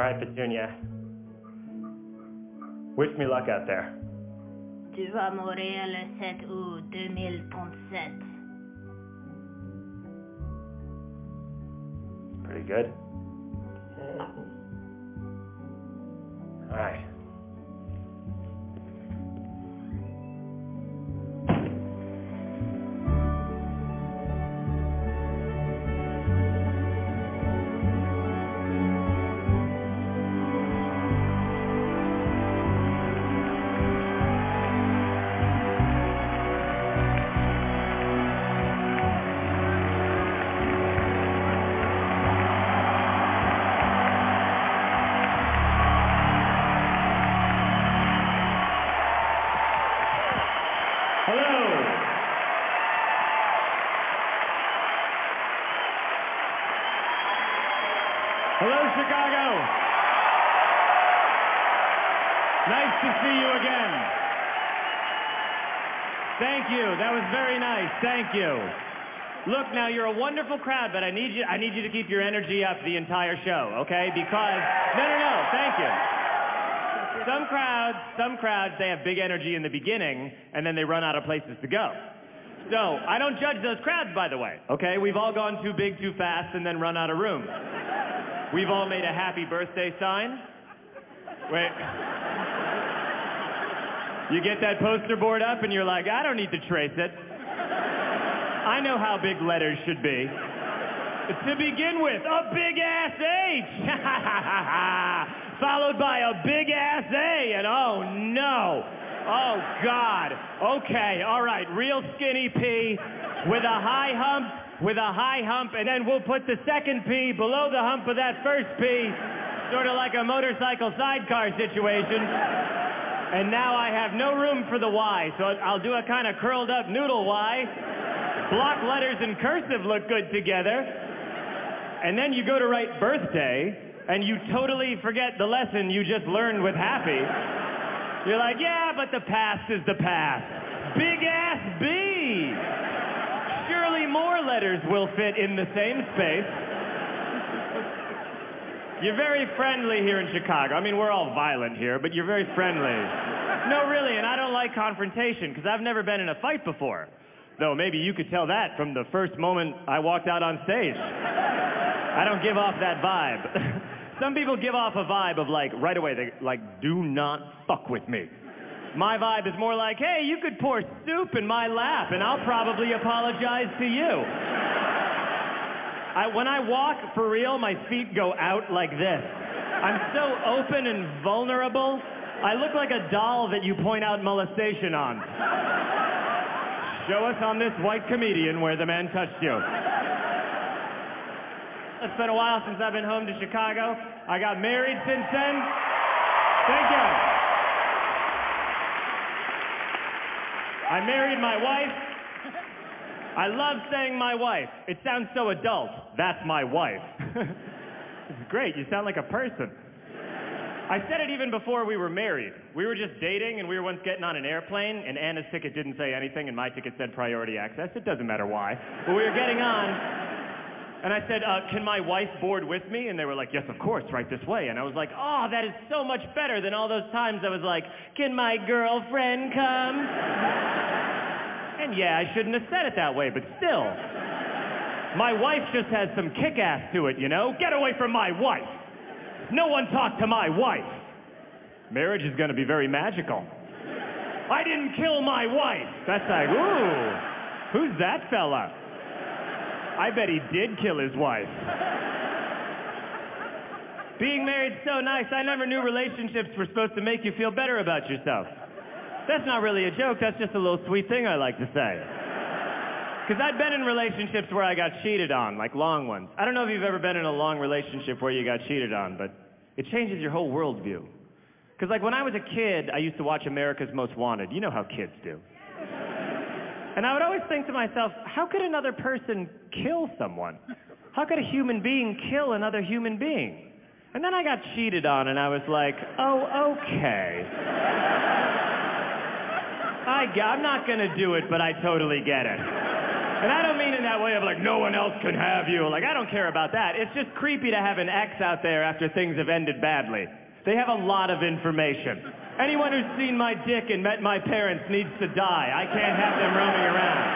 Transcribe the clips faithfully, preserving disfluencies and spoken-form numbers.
right, Petunia. Wish me luck out there. Tu vas mourir le sept août deux mille trente-sept. Pretty good. All right. Hello, Chicago. Nice to see you again. Thank you. That was very nice. Thank you. Look, now you're a wonderful crowd, but I need you I need you to keep your energy up the entire show, okay? Because no, no, no. Thank you. Some crowds, some crowds, they have big energy in the beginning, and then they run out of places to go. So, I don't judge those crowds, by the way, okay? We've all gone too big too fast and then run out of room. We've all made a happy birthday sign. Wait. You get that poster board up and you're like, I don't need to trace it. I know how big letters should be. To begin with, a big ass H. Followed by a big ass A, and oh no. Oh God. Okay, all right, real skinny P with a high hump. With a high hump, and then we'll put the second P below the hump of that first P, sort of like a motorcycle sidecar situation. And now I have no room for the Y, so I'll do a kind of curled up noodle Y. Block letters and cursive look good together. And then you go to write birthday, and you totally forget the lesson you just learned with happy. You're like, yeah, but the past is the past. Big ass B. Surely more letters will fit in the same space. You're very friendly here in Chicago. I mean, we're all violent here, but you're very friendly. No, really, and I don't like confrontation, because I've never been in a fight before. Though maybe you could tell that from the first moment I walked out on stage. I don't give off that vibe. Some people give off a vibe of like, right away, they like, do not fuck with me. My vibe is more like, hey, you could pour soup in my lap, and I'll probably apologize to you. I, when I walk, for real, my feet go out like this. I'm so open and vulnerable. I look like a doll that you point out molestation on. Show us on this white comedian where the man touched you. It's been a while since I've been home to Chicago. I got married since then. Thank you. I married my wife. I love saying my wife. It sounds so adult. That's my wife. This is great. You sound like a person. I said it even before we were married. We were just dating, and we were once getting on an airplane, and Anna's ticket didn't say anything, and my ticket said priority access. It doesn't matter why. But we were getting on, and I said, uh, can my wife board with me? And they were like, yes, of course, right this way. And I was like, oh, that is so much better than all those times I was like, can my girlfriend come? And yeah, I shouldn't have said it that way, but still. My wife just has some kick-ass to it, you know? Get away from my wife. No one talk to my wife. Marriage is gonna be very magical. I didn't kill my wife. That's like, ooh, who's that fella? I bet he did kill his wife. Being married's so nice. I never knew relationships were supposed to make you feel better about yourself. That's not really a joke. That's just a little sweet thing I like to say. Because I've been in relationships where I got cheated on, like long ones. I don't know if you've ever been in a long relationship where you got cheated on, but it changes your whole worldview. Because like when I was a kid, I used to watch America's Most Wanted. You know how kids do. And I would always think to myself, how could another person kill someone? How could a human being kill another human being? And then I got cheated on, and I was like, oh, okay. I, I'm not going to do it, but I totally get it. And I don't mean in that way of like, no one else can have you. Like, I don't care about that. It's just creepy to have an ex out there after things have ended badly. They have a lot of information. Anyone who's seen my dick and met my parents needs to die. I can't have them roaming around.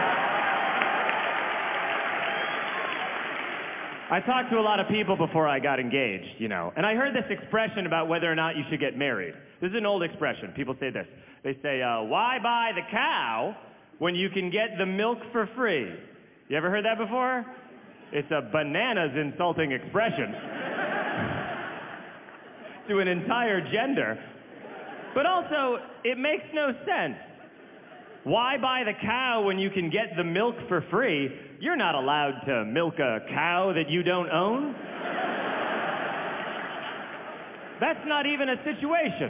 I talked to a lot of people before I got engaged, you know, and I heard this expression about whether or not you should get married. This is an old expression. People say this. They say, uh, why buy the cow when you can get the milk for free? You ever heard that before? It's a bananas insulting expression to an entire gender. But also, it makes no sense. Why buy the cow when you can get the milk for free? You're not allowed to milk a cow that you don't own. That's not even a situation.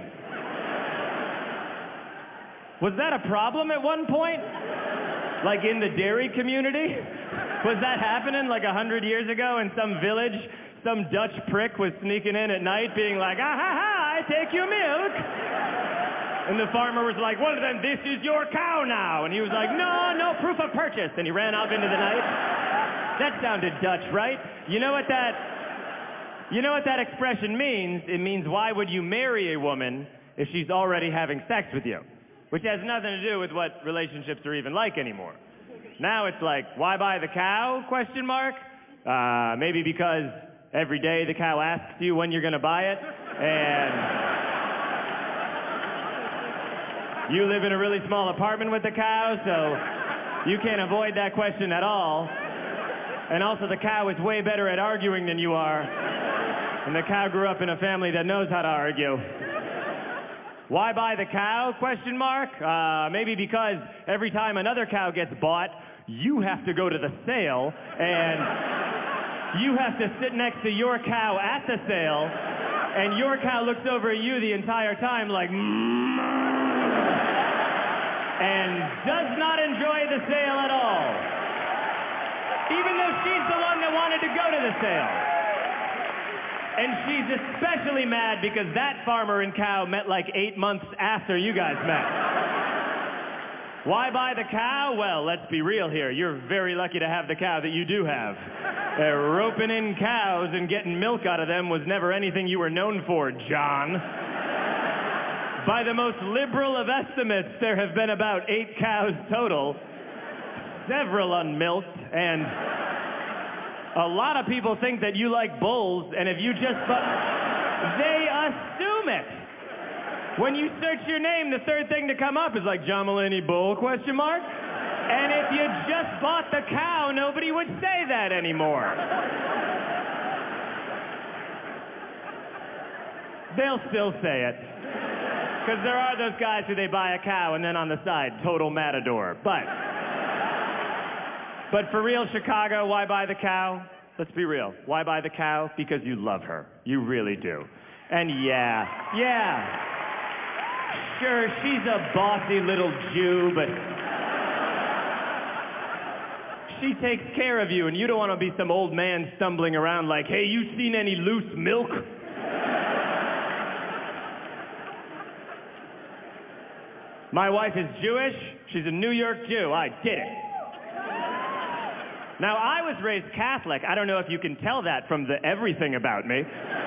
Was that a problem at one point? Like in the dairy community? Was that happening like a hundred years ago in some village? Some Dutch prick was sneaking in at night being like, ah ha ha, I take your milk. And the farmer was like, well then this is your cow now. And he was like, no, no proof of purchase. And he ran off into the night. That sounded Dutch, right? You know what that, you know what that expression means? It means why would you marry a woman if she's already having sex with you? Which has nothing to do with what relationships are even like anymore. Now it's like, why buy the cow, question mark? Uh, maybe because every day the cow asks you when you're gonna buy it, and you live in a really small apartment with the cow, so you can't avoid that question at all. And also the cow is way better at arguing than you are, and the cow grew up in a family that knows how to argue. Why buy the cow, question mark? Uh, maybe because every time another cow gets bought, you have to go to the sale, and you have to sit next to your cow at the sale, and your cow looks over at you the entire time like, mm, and does not enjoy the sale at all, even though she's the one that wanted to go to the sale. And she's especially mad because that farmer and cow met like eight months after you guys met. Why buy the cow? Well, let's be real here. You're very lucky to have the cow that you do have. Uh, roping in cows and getting milk out of them was never anything you were known for, John. By the most liberal of estimates, there have been about eight cows total, several unmilked, and a lot of people think that you like bulls, and if you just, but they assume it. When you search your name, the third thing to come up is like John Mulaney Bull, question mark? And if you just bought the cow, nobody would say that anymore. They'll still say it. Because there are those guys who they buy a cow and then on the side, total matador. But, but for real, Chicago, why buy the cow? Let's be real. Why buy the cow? Because you love her. You really do. And yeah, yeah. Sure, she's a bossy little Jew, but she takes care of you, and you don't want to be some old man stumbling around like, hey, you seen any loose milk? My wife is Jewish. She's a New York Jew. I did it. Now, I was raised Catholic. I don't know if you can tell that from the everything about me.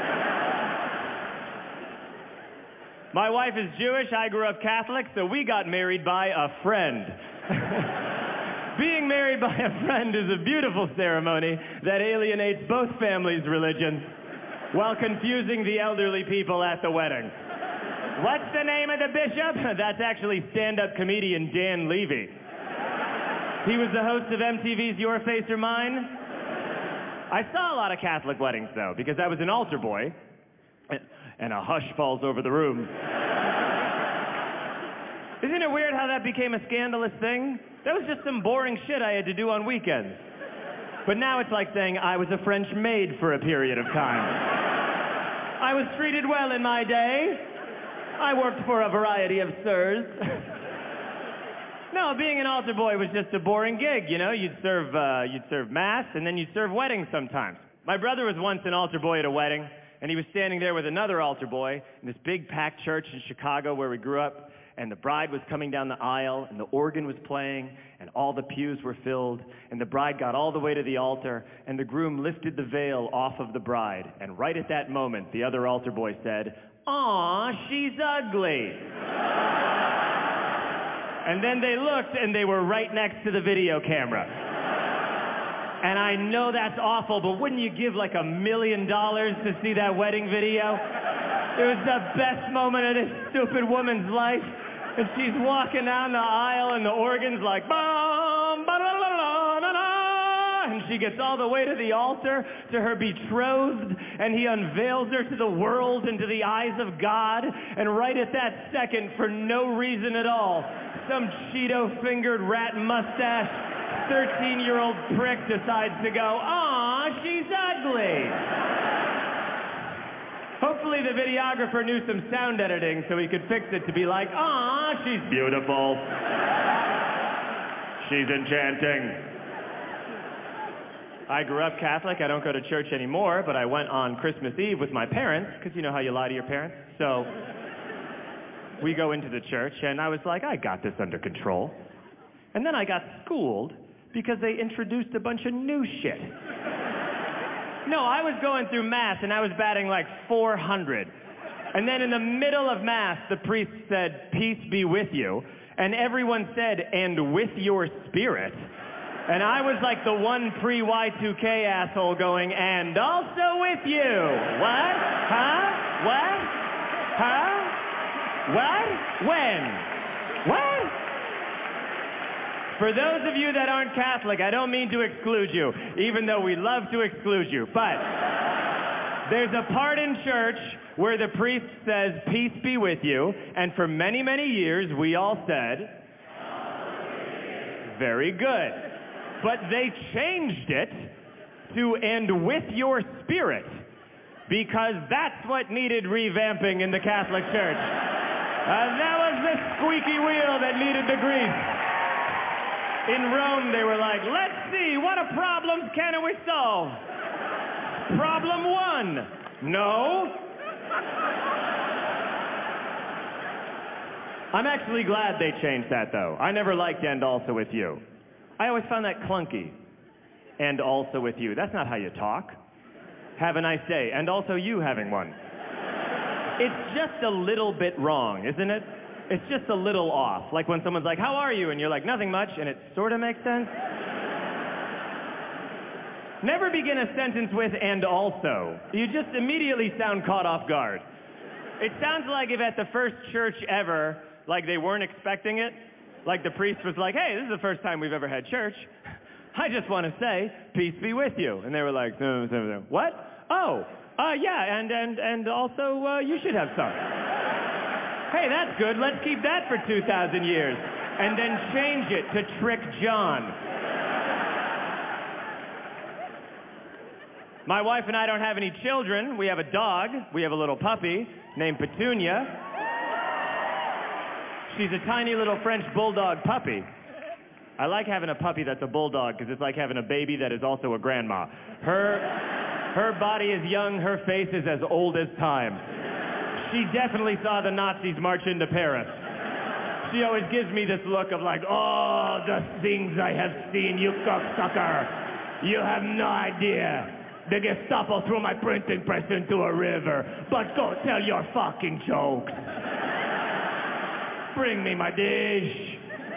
My wife is Jewish. I grew up Catholic, so we got married by a friend. Being married by a friend is a beautiful ceremony that alienates both families' religions while confusing the elderly people at the wedding. What's the name of the bishop? That's actually stand-up comedian Dan Levy. He was the host of M T V's Your Face or Mine. I saw a lot of Catholic weddings, though, because I was an altar boy, and a hush falls over the room. Isn't it weird how that became a scandalous thing? That was just some boring shit I had to do on weekends. But now it's like saying I was a French maid for a period of time. I was treated well in my day. I worked for a variety of sirs. No, being an altar boy was just a boring gig, you know? You'd serve, uh, you'd serve mass, and then you'd serve weddings sometimes. My brother was once an altar boy at a wedding, and he was standing there with another altar boy in this big packed church in Chicago where we grew up, and the bride was coming down the aisle, and the organ was playing, and all the pews were filled, and the bride got all the way to the altar, and the groom lifted the veil off of the bride, and right at that moment, the other altar boy said, "Aw, she's ugly." And then they looked, and they were right next to the video camera. And I know that's awful, but wouldn't you give like a million dollars to see that wedding video? It was the best moment of this stupid woman's life. And she's walking down the aisle, and the organ's like, bum, ba-da-la-la-la-la. And she gets all the way to the altar, to her betrothed, and he unveils her to the world and to the eyes of God. And right at that second, for no reason at all, some Cheeto-fingered rat mustache, thirteen-year-old prick decides to go, "Aw, she's ugly." Hopefully the videographer knew some sound editing so he could fix it to be like, "Aw, she's beautiful. She's enchanting." I grew up Catholic. I don't go to church anymore, but I went on Christmas Eve with my parents, because you know how you lie to your parents. So we go into the church, and I was like, I got this under control. And then I got schooled because they introduced a bunch of new shit. No, I was going through Mass, and I was batting like four hundred. And then in the middle of Mass, the priest said, "Peace be with you." And everyone said, "And with your spirit." And I was like the one pre-Y two K asshole going, "And also with you." What? Huh? What? Huh? What? When? What? For those of you that aren't Catholic, I don't mean to exclude you, even though we love to exclude you, but there's a part in church where the priest says, "Peace be with you," and for many, many years, we all said, "Very good." But they changed it to "and with your spirit," because that's what needed revamping in the Catholic Church. Uh, that was the squeaky wheel that needed the grease. In Rome, they were like, "Let's see, what problems can we solve? Problem one, no." I'm actually glad they changed that, though. I never liked "and also with you." I always found that clunky. "And also with you." That's not how you talk. "Have a nice day." And also you having one. It's just a little bit wrong, isn't it? It's just a little off. Like when someone's like, "How are you?" And you're like, "Nothing much," and it sort of makes sense. Never begin a sentence with "and also." You just immediately sound caught off guard. It sounds like if at the first church ever, like they weren't expecting it, like the priest was like, "Hey, this is the first time we've ever had church. I just want to say, peace be with you." And they were like, no, no, no. "What? Oh, uh, yeah, and, and, and also uh, you should have some." "Hey, that's good. Let's keep that for two thousand years. And then change it to Trick John." My wife and I don't have any children. We have a dog. We have a little puppy named Petunia. She's a tiny little French bulldog puppy. I like having a puppy that's a bulldog because it's like having a baby that is also a grandma. Her, her body is young. Her face is as old as time. She definitely saw the Nazis march into Paris. She always gives me this look of like, "Oh, the things I have seen, you cocksucker. You have no idea. The Gestapo threw my printing press into a river. But go tell your fucking jokes. Bring me my dish."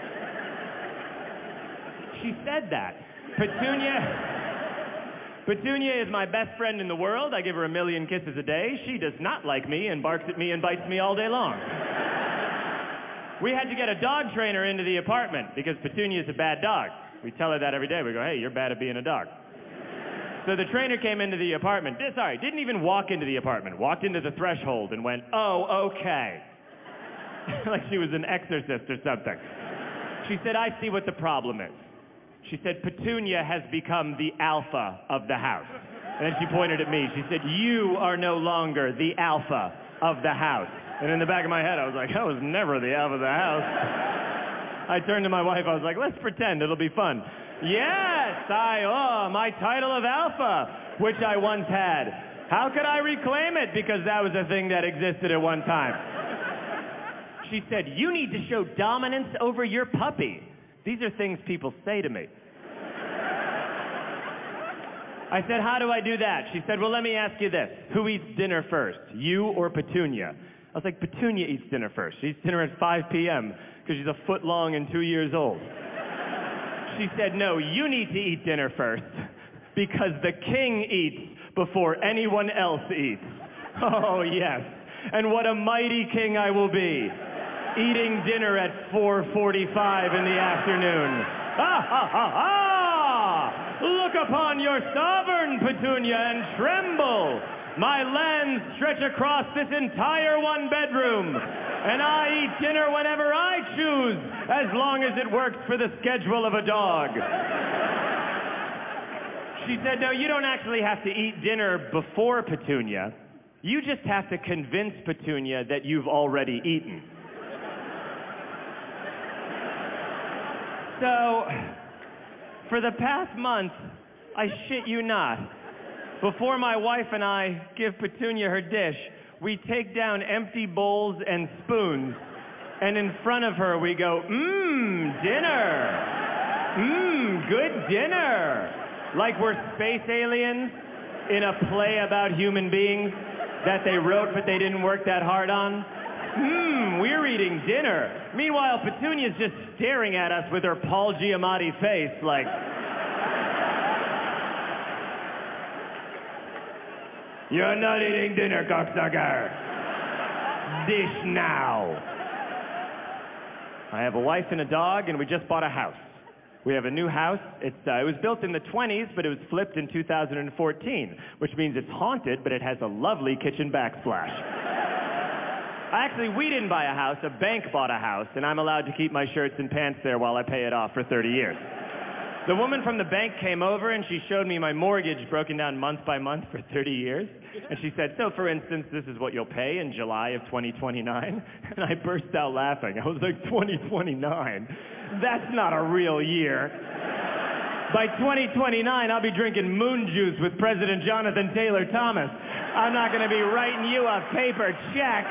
She said that. Petunia... Petunia is my best friend in the world. I give her a million kisses a day. She does not like me and barks at me and bites me all day long. We had to get a dog trainer into the apartment because Petunia is a bad dog. We tell her that every day. We go, "Hey, you're bad at being a dog." So the trainer came into the apartment. Sorry, didn't even walk into the apartment. Walked into the threshold and went, "Oh, okay." Like she was an exorcist or something. She said, "I see what the problem is." She said, "Petunia has become the alpha of the house." And then she pointed at me. She said, "You are no longer the alpha of the house." And in the back of my head, I was like, I was never the alpha of the house. I turned to my wife. I was like, "Let's pretend. It'll be fun." "Yes, I, oh, my title of alpha, which I once had. How could I reclaim it? Because that was a thing that existed at one time." She said, you need to show dominance over your puppy. These are things people say to me. I said, how do I do that? She said, well, let me ask you this. Who eats dinner first, you or Petunia? I was like, Petunia eats dinner first. She eats dinner at five p.m. because she's a foot long and two years old. She said, no, you need to eat dinner first because the king eats before anyone else eats. Oh, yes. And what a mighty king I will be, eating dinner at four forty-five in the afternoon. Ha, ha, ha, ha! Look upon your sovereign, Petunia, and tremble. My lands stretch across this entire one bedroom, and I eat dinner whenever I choose, as long as it works for the schedule of a dog. She said, no, you don't actually have to eat dinner before Petunia. You just have to convince Petunia that you've already eaten. So, for the past month, I shit you not, before my wife and I give Petunia her dish, we take down empty bowls and spoons, and in front of her we go, mmm, dinner. Mmm, good dinner. Like we're space aliens in a play about human beings that they wrote but they didn't work that hard on. Mmm, we're eating dinner. Meanwhile, Petunia's just staring at us with her Paul Giamatti face like... You're not eating dinner, cocksucker. Dish now. I have a wife and a dog, and we just bought a house. We have a new house. It's, uh, it was built in the twenties, but it was flipped in two thousand fourteen, which means it's haunted, but it has a lovely kitchen backsplash. Actually, we didn't buy a house. A bank bought a house, and I'm allowed to keep my shirts and pants there while I pay it off for thirty years. The woman from the bank came over, and she showed me my mortgage broken down month by month for thirty years. And she said, so for instance, this is what you'll pay in July of twenty twenty-nine. And I burst out laughing. I was like, twenty twenty-nine? That's not a real year. By twenty twenty-nine, I'll be drinking moon juice with President Jonathan Taylor Thomas. I'm not going to be writing you a paper check.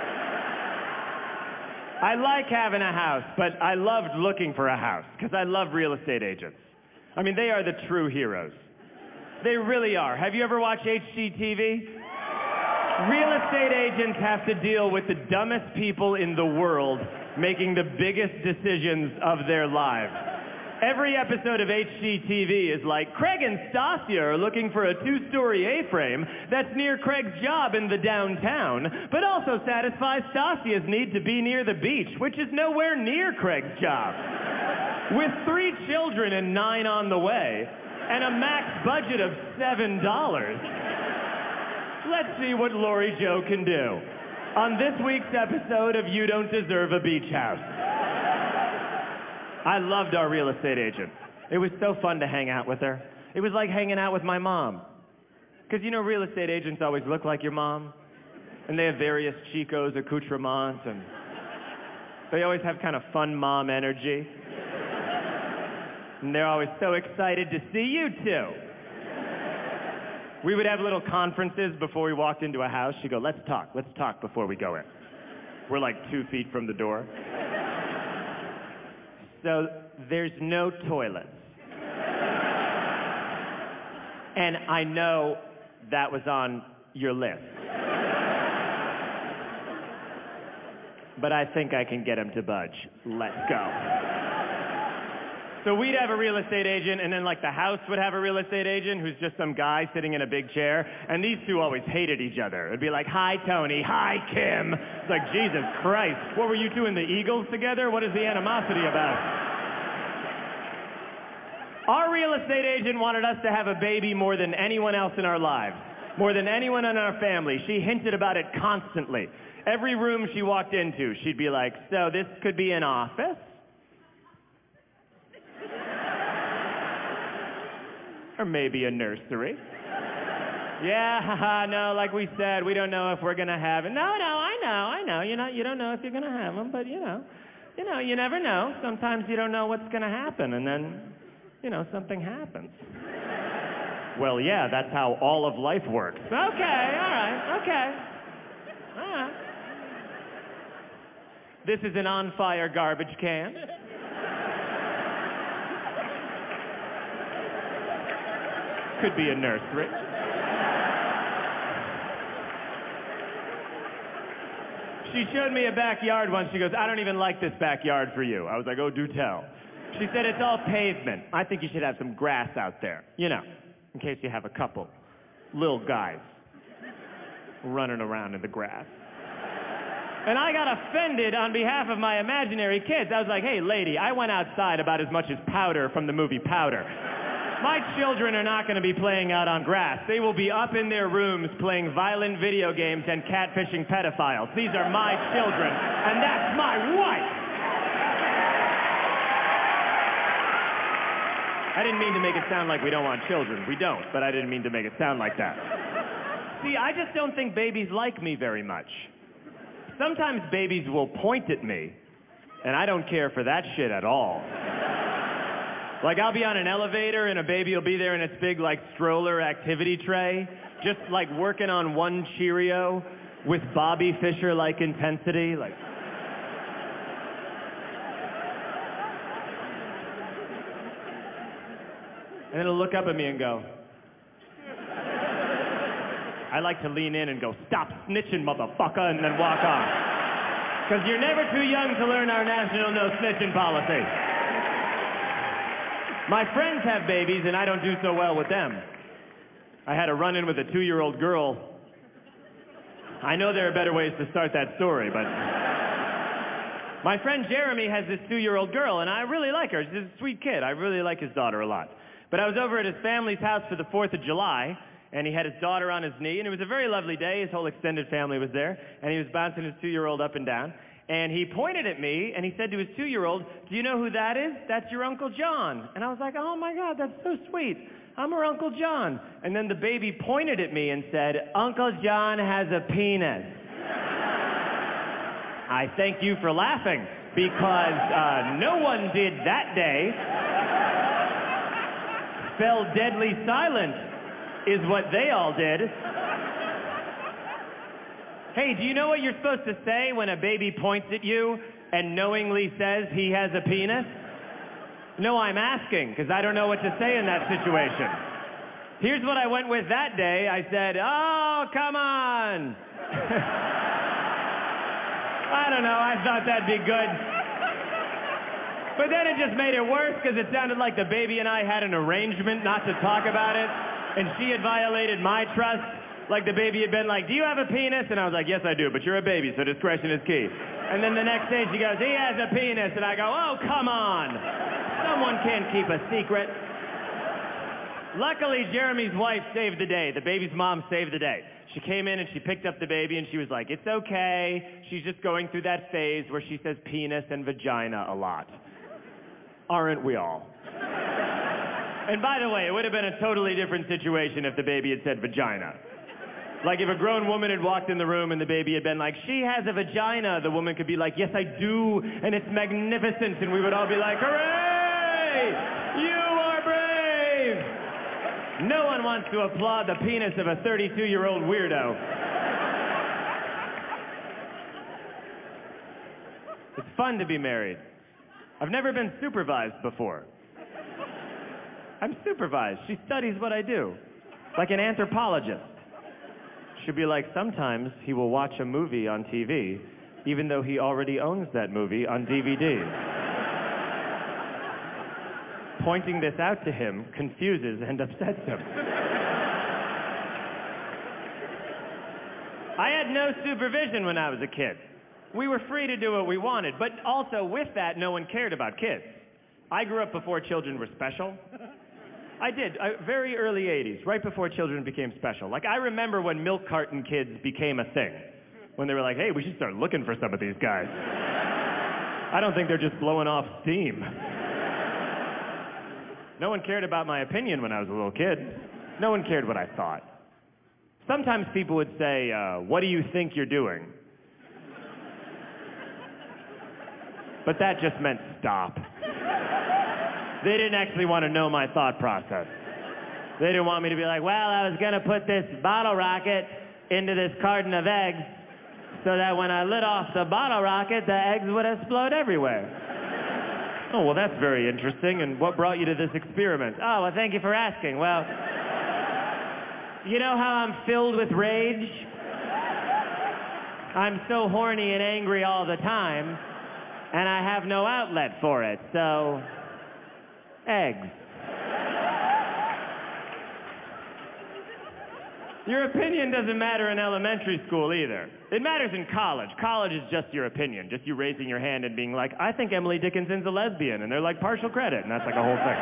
I like having a house, but I loved looking for a house because I love real estate agents. I mean, they are the true heroes. They really are. Have you ever watched H G T V? Real estate agents have to deal with the dumbest people in the world making the biggest decisions of their lives. Every episode of H G T V is like, Craig and Stasia are looking for a two-story A-frame that's near Craig's job in the downtown, but also satisfies Stasia's need to be near the beach, which is nowhere near Craig's job. With three children and nine on the way, and a max budget of seven dollars, let's see what Lori Jo can do on this week's episode of You Don't Deserve a Beach House. I loved our real estate agent. It was so fun to hang out with her. It was like hanging out with my mom. Because, you know, real estate agents always look like your mom. And they have various Chico's accoutrements, and they always have kind of fun mom energy. And they're always so excited to see you two. We would have little conferences before we walked into a house. She'd go, let's talk, let's talk before we go in. We're like two feet from the door. So there's no toilets. And I know that was on your list. But I think I can get him to budge. Let's go. So we'd have a real estate agent, and then like the house would have a real estate agent who's just some guy sitting in a big chair, and these two always hated each other. It'd be like, hi, Tony. Hi, Kim. It's like, Jesus Christ. What were you two in the Eagles together? What is the animosity about? Our real estate agent wanted us to have a baby more than anyone else in our lives, more than anyone in our family. She hinted about it constantly. Every room she walked into, she'd be like, so this could be an office? Or maybe a nursery. Yeah, haha, no, like we said, we don't know if we're gonna have it. No, no, I know, I know. You know, you don't know if you're gonna have them, but you know, you know, you never know. Sometimes you don't know what's gonna happen, and then, you know, something happens. Well, yeah, that's how all of life works. Okay, all right, okay. All right. This is an on-fire garbage can. Could be a nursery. She showed me a backyard once. She goes, I don't even like this backyard for you. I was like, oh, do tell. She said, it's all pavement. I think you should have some grass out there. You know, in case you have a couple little guys running around in the grass. And I got offended on behalf of my imaginary kids. I was like, hey, lady, I went outside about as much as Powder from the movie Powder. My children are not going to be playing out on grass. They will be up in their rooms playing violent video games and catfishing pedophiles. These are my children, and that's my wife. I didn't mean to make it sound like we don't want children. We don't, but I didn't mean to make it sound like that. See, I just don't think babies like me very much. Sometimes babies will point at me, and I don't care for that shit at all. Like, I'll be on an elevator, and a baby will be there in its big, like, stroller activity tray, just, like, working on one Cheerio with Bobby Fischer-like intensity, like... And then it'll look up at me and go... I like to lean in and go, stop snitching, motherfucker, and then walk off. Because you're never too young to learn our national no-snitching policy. My friends have babies, and I don't do so well with them. I had a run-in with a two-year-old girl. I know there are better ways to start that story, but... My friend Jeremy has this two-year-old girl, and I really like her. She's a sweet kid. I really like his daughter a lot. But I was over at his family's house for the fourth of July, and he had his daughter on his knee, and it was a very lovely day. His whole extended family was there, and he was bouncing his two-year-old up and down. And he pointed at me, and he said to his two-year-old, do you know who that is? That's your Uncle John. And I was like, oh, my God, that's so sweet. I'm her Uncle John. And then the baby pointed at me and said, Uncle John has a penis. I thank you for laughing, because uh, no one did that day. Fell deadly silent is what they all did. Hey, do you know what you're supposed to say when a baby points at you and knowingly says he has a penis? No, I'm asking, because I don't know what to say in that situation. Here's what I went with that day. I said, oh, come on. I don't know, I thought that'd be good. But then it just made it worse, because it sounded like the baby and I had an arrangement not to talk about it. And she had violated my trust, like the baby had been like, do you have a penis? And I was like, yes, I do, but you're a baby, so discretion is key. And then the next day she goes, he has a penis. And I go, oh, come on. Someone can't keep a secret. Luckily, Jeremy's wife saved the day. The baby's mom saved the day. She came in and she picked up the baby and she was like, it's okay. She's just going through that phase where she says penis and vagina a lot. Aren't we all? And by the way, it would have been a totally different situation if the baby had said vagina. Like if a grown woman had walked in the room and the baby had been like, she has a vagina, the woman could be like, yes, I do, and it's magnificent, and we would all be like, hooray! You are brave! No one wants to applaud the penis of a thirty-two-year-old weirdo. It's fun to be married. I've never been supervised before. I'm supervised. She studies what I do, like an anthropologist. She'll be like, sometimes he will watch a movie on T V, even though he already owns that movie on D V D. Pointing this out to him confuses and upsets him. I had no supervision when I was a kid. We were free to do what we wanted, but also with that, no one cared about kids. I grew up before children were special. I did, I, very early eighties, right before children became special. Like, I remember when milk carton kids became a thing. When they were like, hey, we should start looking for some of these guys. I don't think they're just blowing off steam. No one cared about my opinion when I was a little kid. No one cared what I thought. Sometimes people would say, uh, what do you think you're doing? But that just meant stop. They didn't actually want to know my thought process. They didn't want me to be like, well, I was going to put this bottle rocket into this carton of eggs, so that when I lit off the bottle rocket, the eggs would explode everywhere. Oh, well, that's very interesting. And what brought you to this experiment? Oh, well, thank you for asking. Well, you know how I'm filled with rage? I'm so horny and angry all the time, and I have no outlet for it, so... eggs. Your opinion doesn't matter in elementary school either. It matters in college. College is just your opinion, just you raising your hand and being like, I think Emily Dickinson's a lesbian, and they're like, partial credit, and that's like a whole thing.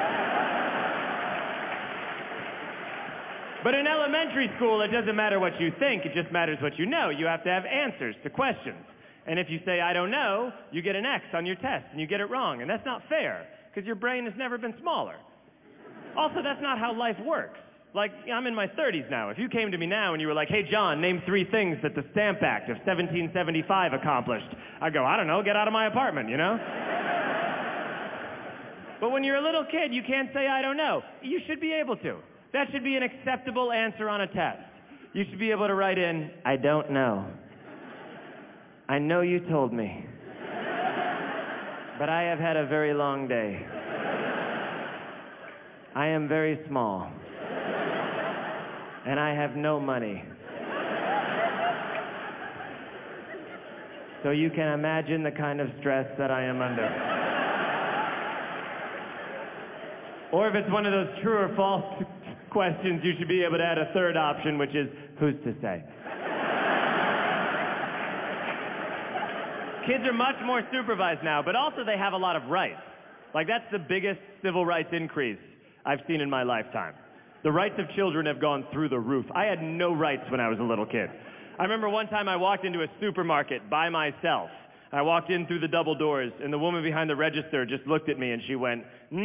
But in elementary school, it doesn't matter what you think, it just matters what you know. You have to have answers to questions. And if you say, I don't know, you get an X on your test, and you get it wrong, and that's not fair, because your brain has never been smaller. Also, that's not how life works. Like, I'm in my thirties now. If you came to me now and you were like, hey, John, name three things that the Stamp Act of seventeen seventy-five accomplished, I'd go, I don't know, get out of my apartment, you know? But when you're a little kid, you can't say, I don't know. You should be able to. That should be an acceptable answer on a test. You should be able to write in, I don't know. I know you told me. But I have had a very long day. I am very small. And I have no money. So you can imagine the kind of stress that I am under. Or if it's one of those true or false questions, you should be able to add a third option, which is, who's to say? Kids are much more supervised now, but also they have a lot of rights. Like, that's the biggest civil rights increase I've seen in my lifetime. The rights of children have gone through the roof. I had no rights when I was a little kid. I remember one time I walked into a supermarket by myself. I walked in through the double doors, and the woman behind the register just looked at me, and she went, no!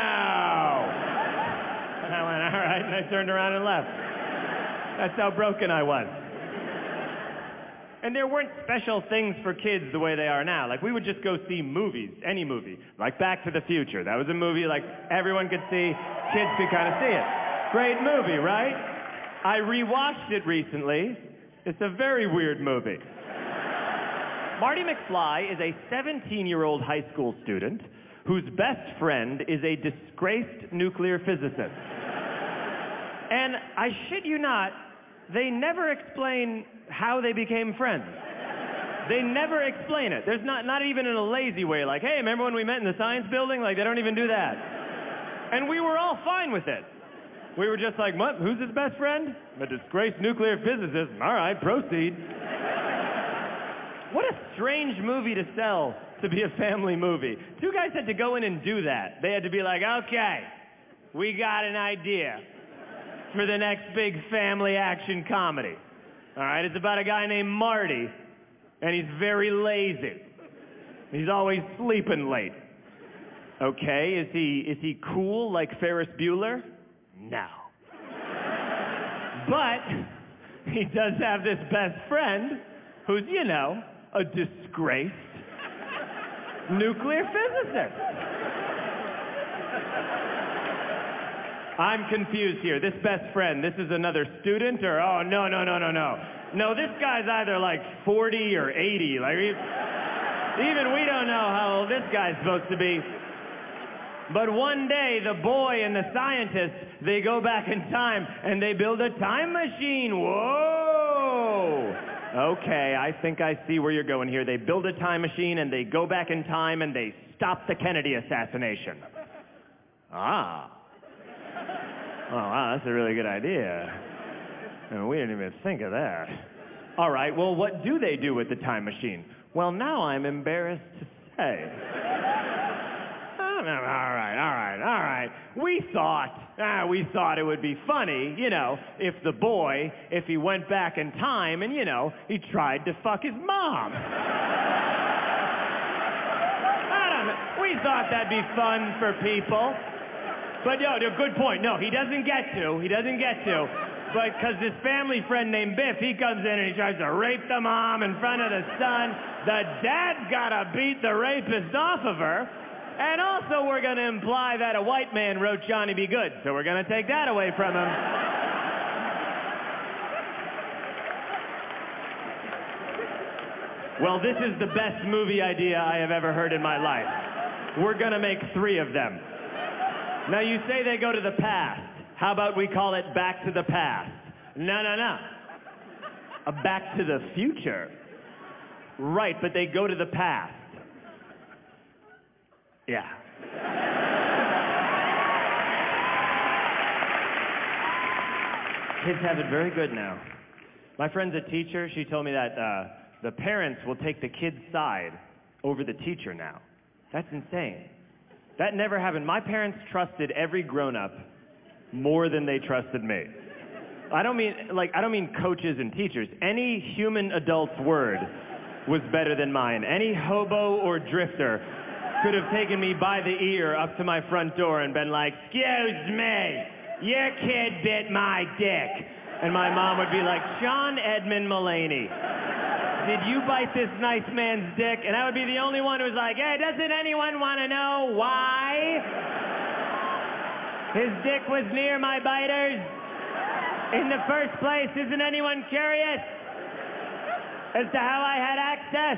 And I went, all right, and I turned around and left. That's how broken I was. And there weren't special things for kids the way they are now. Like, we would just go see movies, any movie. Like Back to the Future. That was a movie, like, everyone could see, kids could kind of see it. Great movie, right? I rewatched it recently. It's a very weird movie. Marty McFly is a seventeen-year-old high school student whose best friend is a disgraced nuclear physicist. And I shit you not, they never explain how they became friends. They never explain it. There's not, not even in a lazy way, like, hey, remember when we met in the science building? Like, they don't even do that. And we were all fine with it. We were just like, what? Who's his best friend? A disgraced nuclear physicist. All right, proceed. What a strange movie to sell to be a family movie. Two guys had to go in and do that. They had to be like, okay, we got an idea for the next big family action comedy. All right, it's about a guy named Marty, and he's very lazy. He's always sleeping late. Okay, is he, is he cool like Ferris Bueller? No. But he does have this best friend who's, you know, a disgraced nuclear physicist. I'm confused here. This best friend, this is another student or, oh, no, no, no, no, no. No, this guy's either like forty or eighty. Like, even we don't know how old this guy's supposed to be. But one day, the boy and the scientist, they go back in time and they build a time machine. Whoa! Okay, I think I see where you're going here. They build a time machine and they go back in time and they stop the Kennedy assassination. Ah. Oh, wow, that's a really good idea. Oh, we didn't even think of that. All right, well, what do they do with the time machine? Well, now I'm embarrassed to say. All right, all right, all right. We thought, ah, we thought it would be funny, you know, if the boy, if he went back in time and, you know, he tried to fuck his mom. I don't know. We thought that'd be fun for people. But, yo, good point. No, he doesn't get to. He doesn't get to. But because this family friend named Biff, he comes in and he tries to rape the mom in front of the son. The dad's got to beat the rapist off of her. And also, we're going to imply that a white man wrote Johnny Be Good, so we're going to take that away from him. Well, this is the best movie idea I have ever heard in my life. We're gonna make three of them. Now you say they go to the past. How about we call it Back to the Past? No, no, no. A Back to the Future. Right, but they go to the past. Yeah. Kids have it very good now. My friend's a teacher. She told me that uh, the parents will take the kid's side over the teacher now. That's insane. That never happened. My parents trusted every grown-up more than they trusted me. I don't mean, like, I don't mean coaches and teachers. Any human adult's word was better than mine. Any hobo or drifter could have taken me by the ear up to my front door and been like, "Excuse me, your kid bit my dick." And my mom would be like, "Sean Edmund Mullaney, did you bite this nice man's dick?" And I would be the only one who was like, "Hey, doesn't anyone want to know why his dick was near my biters in the first place? Isn't anyone curious as to how I had access?"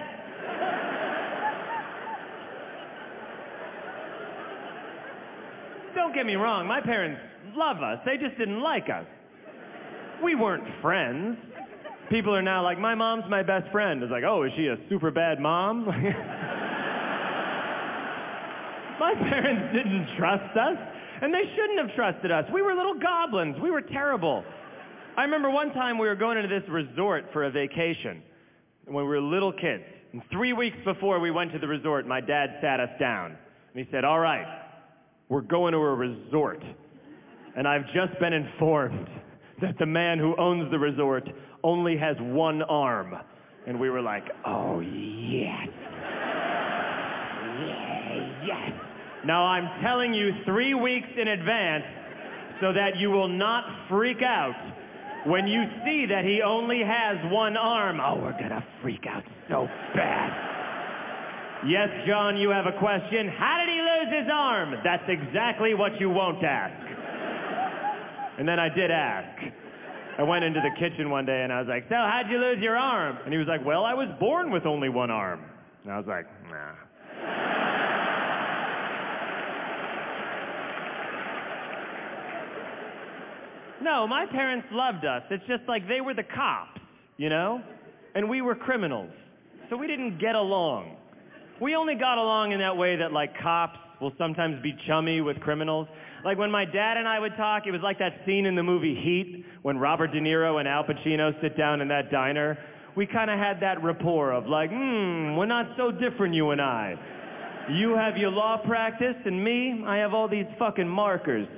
Don't get me wrong, my parents love us. They just didn't like us. We weren't friends. People are now like, "My mom's my best friend." It's like, "Oh, is she a super bad mom?" My parents didn't trust us, and they shouldn't have trusted us. We were little goblins. We were terrible. I remember one time we were going to this resort for a vacation when we were little kids. And three weeks before we went to the resort, my dad sat us down. And he said, "All right, we're going to a resort. And I've just been informed that the man who owns the resort only has one arm." And we were like, "Oh, yes. Yeah, yes. Now I'm telling you three weeks in advance so that you will not freak out when you see that he only has one arm." Oh, we're gonna freak out so bad. "Yes, John, you have a question. How did he lose his arm?" That's exactly what you won't ask. And then I did ask. I went into the kitchen one day and I was like, "So, how'd you lose your arm?" And he was like, "Well, I was born with only one arm." And I was like, "Nah." No, my parents loved us. It's just like they were the cops, you know? And we were criminals. So we didn't get along. We only got along in that way that, like, cops will sometimes be chummy with criminals. Like when my dad and I would talk, it was like that scene in the movie Heat when Robert De Niro and Al Pacino sit down in that diner. We kind of had that rapport of like, hmm, we're not so different, you and I. You have your law practice, and me, I have all these fucking markers.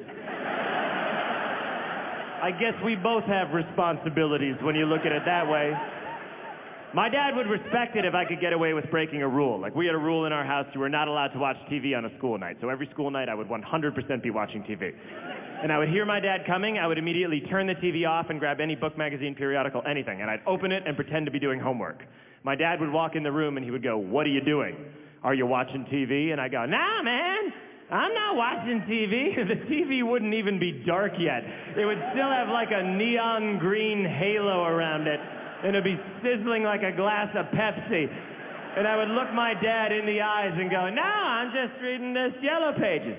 I guess we both have responsibilities when you look at it that way. My dad would respect it if I could get away with breaking a rule. Like, we had a rule in our house, you were not allowed to watch T V on a school night. So every school night, I would one hundred percent be watching T V. And I would hear my dad coming, I would immediately turn the T V off and grab any book, magazine, periodical, anything. And I'd open it and pretend to be doing homework. My dad would walk in the room and he would go, "What are you doing? Are you watching T V?" And I go, "Nah, man, I'm not watching T V." The T V wouldn't even be dark yet. It would still have like a neon green halo around it. And it'd be sizzling like a glass of Pepsi. And I would look my dad in the eyes and go, "No, I'm just reading this Yellow Pages."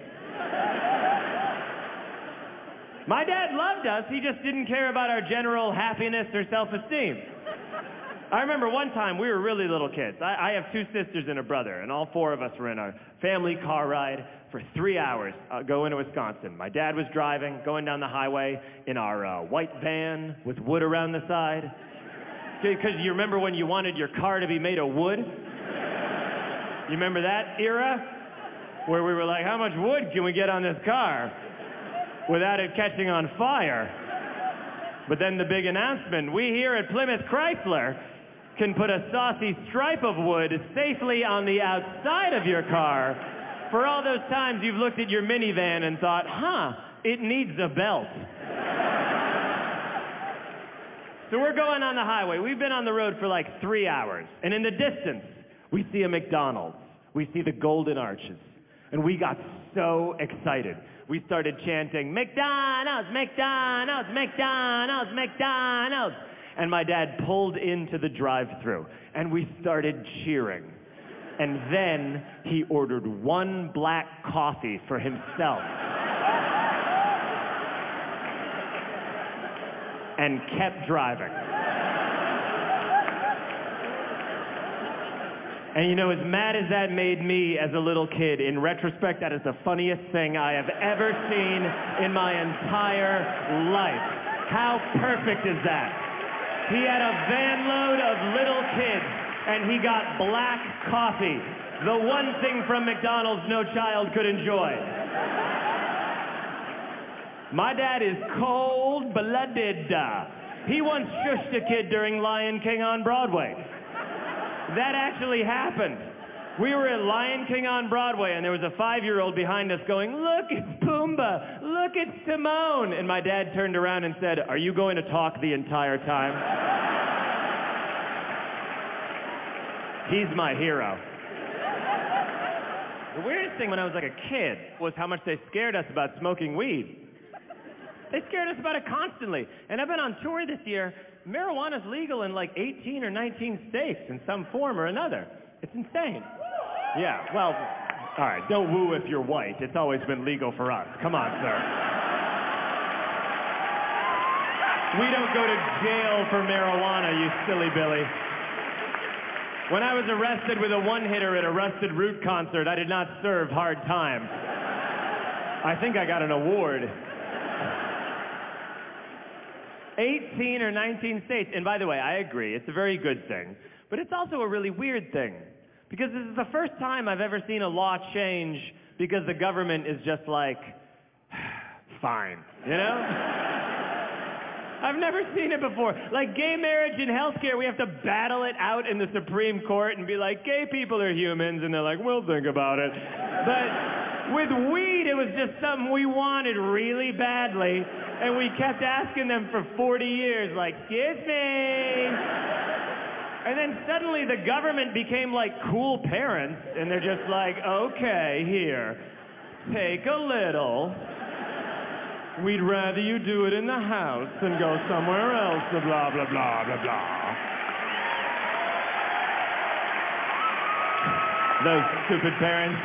My dad loved us, he just didn't care about our general happiness or self-esteem. I remember one time, we were really little kids. I, I have two sisters and a brother, and all four of us were in a family car ride for three hours uh, going to Wisconsin. My dad was driving, going down the highway in our uh, white van with wood around the side. Because you remember when you wanted your car to be made of wood? You remember that era? Where we were like, how much wood can we get on this car without it catching on fire? But then the big announcement, we here at Plymouth Chrysler can put a saucy stripe of wood safely on the outside of your car for all those times you've looked at your minivan and thought, huh, it needs a belt. So we're going on the highway. We've been on the road for like three hours. And in the distance, we see a McDonald's. We see the Golden Arches. And we got so excited. We started chanting, "McDonald's, McDonald's, McDonald's, McDonald's." and my dad pulled into the drive-thru, and we started cheering. And then he ordered one black coffee for himself. And kept driving. And you know, as mad as that made me as a little kid, in retrospect, that is the funniest thing I have ever seen in my entire life. How perfect is that? He had a van load of little kids, and he got black coffee, the one thing from McDonald's no child could enjoy. My dad is cold-blooded. He once shushed a kid during Lion King on Broadway. That actually happened. We were at Lion King on Broadway, and there was a five-year-old behind us going, "Look, it's Pumbaa. Look, it's Timon." And my dad turned around and said, "Are you going to talk the entire time?" He's my hero. The weirdest thing when I was like a kid was how much they scared us about smoking weed. They scared us about it constantly. And I've been on tour this year. Marijuana's legal in like eighteen or nineteen states in some form or another. It's insane. Yeah, well, all right, don't woo if you're white. It's always been legal for us. Come on, sir. We don't go to jail for marijuana, you silly Billy. When I was arrested with a one-hitter at a Rusted Root concert, I did not serve hard time. I think I got an award. eighteen or nineteen states. And by the way, I agree, it's a very good thing. But it's also a really weird thing. Because this is the first time I've ever seen a law change because the government is just like, fine, you know? I've never seen it before. Like gay marriage in healthcare, we have to battle it out in the Supreme Court and be like, gay people are humans, and they're like, we'll think about it. But with weed, it was just something we wanted really badly, and we kept asking them for forty years, like, excuse me. And then suddenly the government became like cool parents, and they're just like, okay, here, take a little. We'd rather you do it in the house than go somewhere else, blah, blah, blah, blah, blah, blah. Those stupid parents.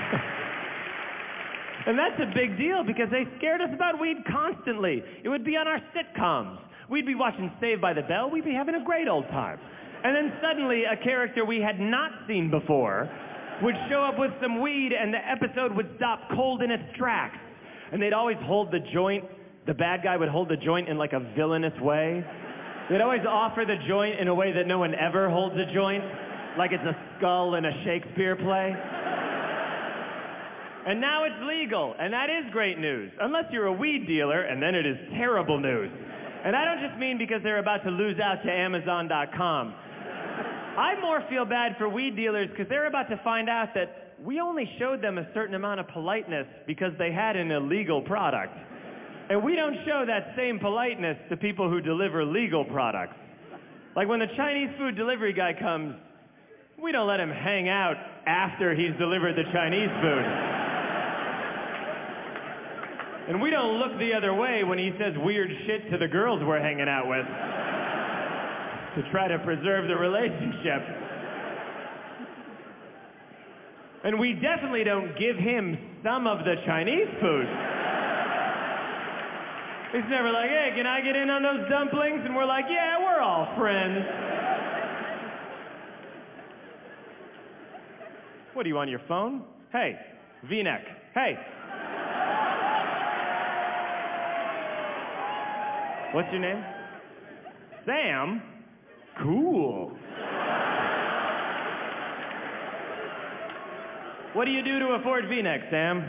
And that's a big deal because they scared us about weed constantly. It would be on our sitcoms. We'd be watching Saved by the Bell. We'd be having a great old time. And then suddenly a character we had not seen before would show up with some weed and the episode would stop cold in its tracks. And they'd always hold the joint, the bad guy would hold the joint in like a villainous way. They'd always offer the joint in a way that no one ever holds a joint, like it's a skull in a Shakespeare play. And now it's legal, and that is great news, unless you're a weed dealer, and then it is terrible news. And I don't just mean because they're about to lose out to Amazon dot com. I more feel bad for weed dealers because they're about to find out that we only showed them a certain amount of politeness because they had an illegal product. And we don't show that same politeness to people who deliver legal products. Like when the Chinese food delivery guy comes, we don't let him hang out after he's delivered the Chinese food. And we don't look the other way when he says weird shit to the girls we're hanging out with to try to preserve the relationship. And we definitely don't give him some of the Chinese food. He's never like, hey, can I get in on those dumplings? And we're like, yeah, we're all friends. What, do you on your phone? Hey, V-neck. Hey. What's your name? Sam? Cool. What do you do to afford V-neck, Sam?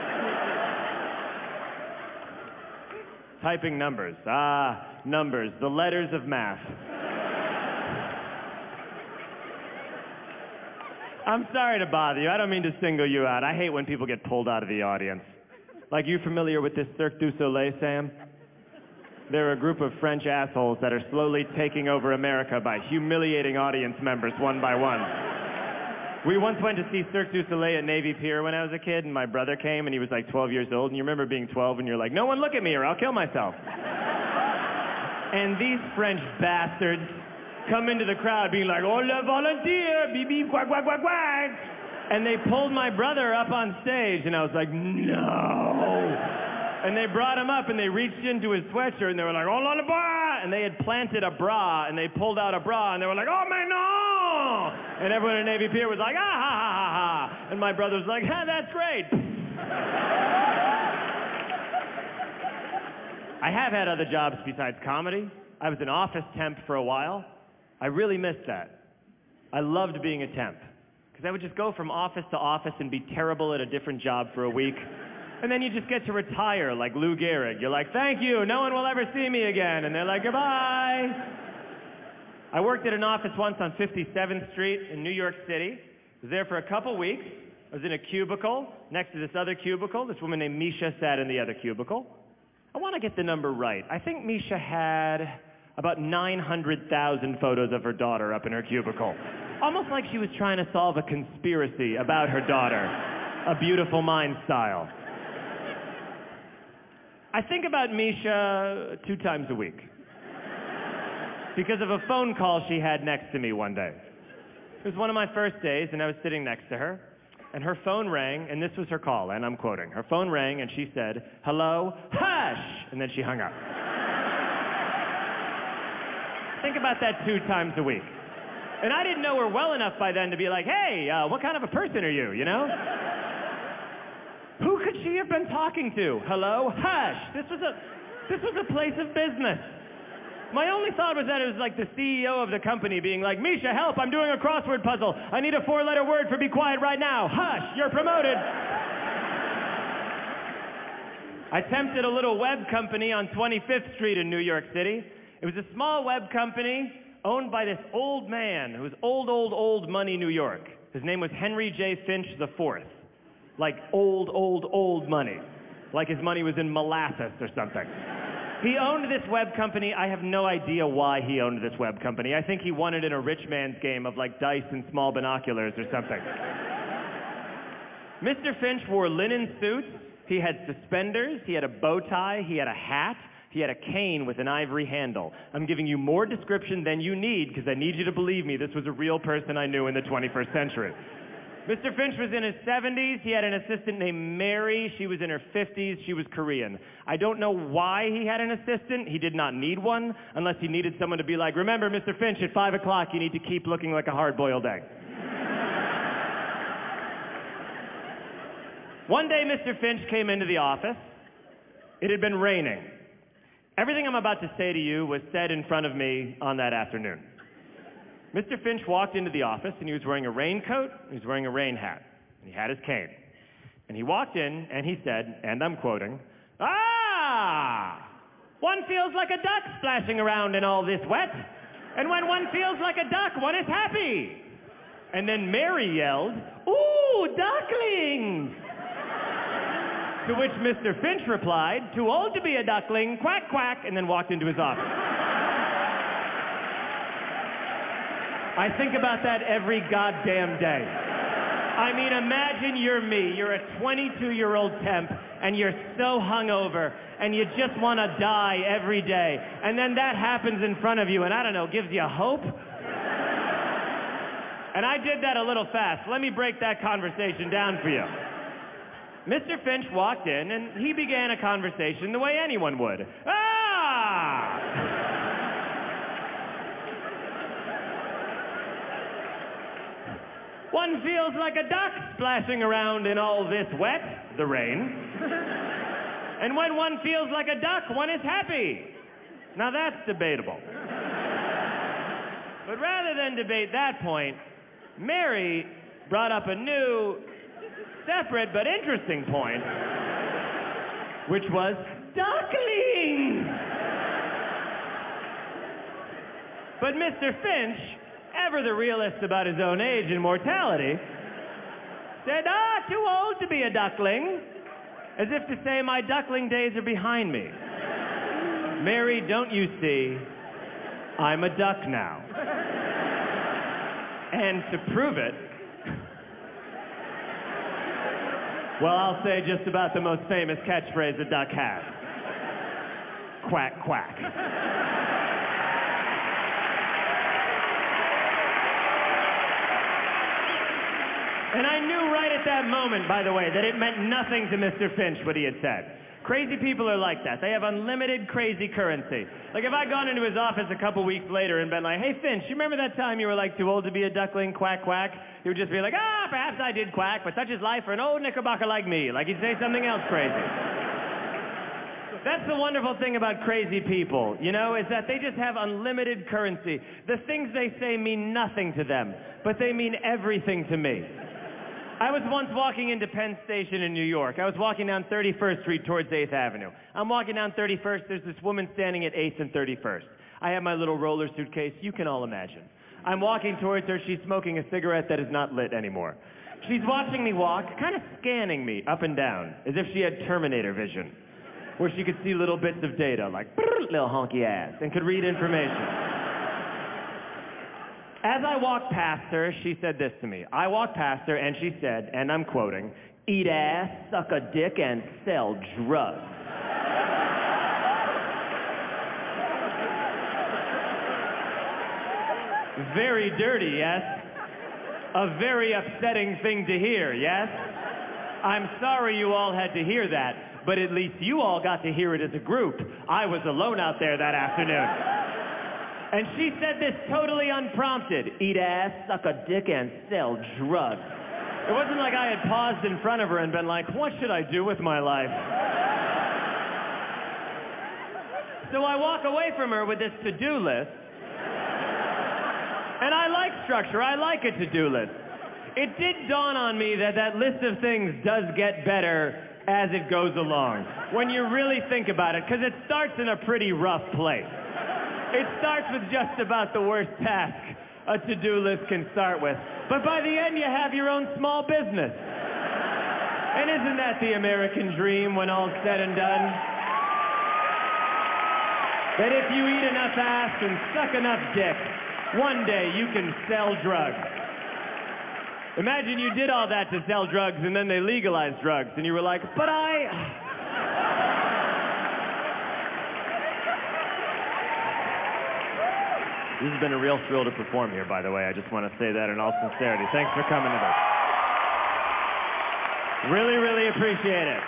Typing numbers. Ah, numbers, the letters of math. I'm sorry to bother you. I don't mean to single you out. I hate when people get pulled out of the audience. Like, you familiar with this Cirque du Soleil, Sam? They're a group of French assholes that are slowly taking over America by humiliating audience members one by one. We once went to see Cirque du Soleil at Navy Pier when I was a kid, and my brother came, and he was like twelve years old, and you remember being twelve, and you're like, no one look at me or I'll kill myself. And these French bastards come into the crowd being like, oh, le volunteer, beep, beep, quack, quack, quack, quack. And they pulled my brother up on stage, and I was like, no. And they brought him up, and they reached into his sweatshirt, and they were like, oh, la, la, bra. And they had planted a bra, and they pulled out a bra, and they were like, oh, man, no. And everyone in Navy Pier was like, ah, ha, ha, ha, ha. And my brother was like, ha, that's great. I have had other jobs besides comedy. I was an office temp for a while. I really missed that. I loved being a temp, because I would just go from office to office and be terrible at a different job for a week. And then you just get to retire like Lou Gehrig. You're like, thank you, no one will ever see me again. And they're like, goodbye. I worked at an office once on fifty-seventh Street in New York City. I was there for a couple weeks. I was in a cubicle next to this other cubicle. This woman named Misha sat in the other cubicle. I want to get the number right. I think Misha had about nine hundred thousand photos of her daughter up in her cubicle. Almost like she was trying to solve a conspiracy about her daughter. A Beautiful Mind style. I think about Misha two times a week. Because of a phone call she had next to me one day. It was one of my first days, and I was sitting next to her. And her phone rang, and this was her call, and I'm quoting. Her phone rang, and she said, hello, hush! And then she hung up. Think about that two times a week. And I didn't know her well enough by then to be like, hey, uh, what kind of a person are you, you know? Who could she have been talking to? Hello? Hush! This was a, this was a place of business. My only thought was that it was like the C E O of the company being like, Misha, help, I'm doing a crossword puzzle. I need a four-letter word for be quiet right now. Hush, you're promoted. I tempted a little web company on twenty-fifth Street in New York City. It was a small web company owned by this old man who was old, old, old money New York. His name was Henry J. Finch the Fourth. Like old, old, old money. Like his money was in molasses or something. He owned this web company. I have no idea why he owned this web company. I think he won it in a rich man's game of like dice and small binoculars or something. Mister Finch wore linen suits. He had suspenders. He had a bow tie. He had a hat. He had a cane with an ivory handle. I'm giving you more description than you need because I need you to believe me. This was a real person I knew in the twenty-first century. Mister Finch was in his seventies. He had an assistant named Mary. She was in her fifties. She was Korean. I don't know why he had an assistant. He did not need one unless he needed someone to be like, remember, Mister Finch, at five o'clock you need to keep looking like a hard-boiled egg. One day, Mister Finch came into the office. It had been raining. Everything I'm about to say to you was said in front of me on that afternoon. Mister Finch walked into the office, and he was wearing a raincoat, he was wearing a rain hat, and he had his cane. And he walked in, and he said, and I'm quoting, ah, one feels like a duck splashing around in all this wet, and when one feels like a duck, one is happy. And then Mary yelled, ooh, ducklings! To which Mister Finch replied, too old to be a duckling, quack, quack, and then walked into his office. I think about that every goddamn day. I mean, imagine you're me. You're a twenty-two-year-old temp, and you're so hungover, and you just want to die every day. And then that happens in front of you, and I don't know, gives you hope? And I did that a little fast. Let me break that conversation down for you. Mister Finch walked in, and he began a conversation the way anyone would. Ah! One feels like a duck splashing around in all this wet, the rain. And when one feels like a duck, one is happy. Now that's debatable. But rather than debate that point, Mary brought up a new, separate but interesting point, which was ducklings. But Mister Finch, ever the realist about his own age and mortality, said, ah, too old to be a duckling, as if to say my duckling days are behind me. Mary, don't you see, I'm a duck now. And to prove it, well, I'll say just about the most famous catchphrase a duck has. Quack, quack. And I knew right at that moment, by the way, that it meant nothing to Mister Finch what he had said. Crazy people are like that. They have unlimited crazy currency. Like if I'd gone into his office a couple weeks later and been like, hey Finch, you remember that time you were like too old to be a duckling, quack, quack? He would just be like, ah, perhaps I did quack, but such is life for an old knickerbocker like me. Like he'd say something else crazy. That's the wonderful thing about crazy people, you know, is that they just have unlimited currency. The things they say mean nothing to them, but they mean everything to me. I was once walking into Penn Station in New York. I was walking down thirty-first Street towards eighth Avenue. I'm walking down thirty-first. There's this woman standing at eighth and thirty-first. I have my little roller suitcase. You can all imagine. I'm walking towards her. She's smoking a cigarette that is not lit anymore. She's watching me walk, kind of scanning me up and down, as if she had Terminator vision, where she could see little bits of data, like, little honky ass, and could read information. As I walked past her, she said this to me. I walked past her and she said, and I'm quoting, eat ass, suck a dick, and sell drugs. Very dirty, yes? A very upsetting thing to hear, yes? I'm sorry you all had to hear that, but at least you all got to hear it as a group. I was alone out there that afternoon. And she said this totally unprompted. Eat ass, suck a dick, and sell drugs. It wasn't like I had paused in front of her and been like, what should I do with my life? So I walk away from her with this to-do list. And I like structure. I like a to-do list. It did dawn on me that that list of things does get better as it goes along, when you really think about it, because it starts in a pretty rough place. It starts with just about the worst task a to-do list can start with. But by the end, you have your own small business. And isn't that the American dream when all's said and done? That if you eat enough ass and suck enough dick, one day you can sell drugs. Imagine you did all that to sell drugs and then they legalized drugs and you were like, but I... This has been a real thrill to perform here, by the way. I just want to say that in all sincerity. Thanks for coming to this. Really, really appreciate it.